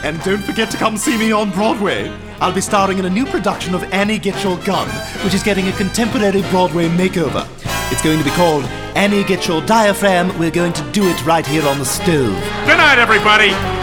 And don't forget to come see me on Broadway. I'll be starring in a new production of Annie Get Your Gun, which is getting a contemporary Broadway makeover. It's going to be called Annie Get Your Diaphragm. We're going to do it right here on the stove. Good night, everybody.